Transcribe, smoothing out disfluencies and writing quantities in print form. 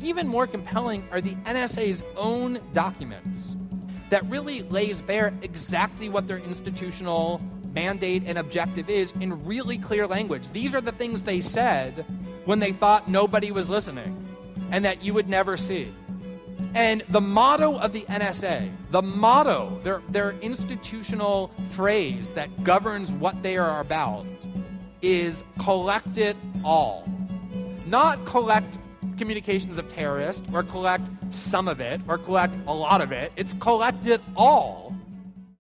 even more compelling are the NSA's own documents that really lays bare exactly what their institutional mandate and objective is in really clear language. These are the things they said when they thought nobody was listening and that you would never see. And the motto of the NSA, their institutional phrase that governs what they are about is collect it all. Not collect communications of terrorists or collect some of it or collect a lot of it. It's collect it all.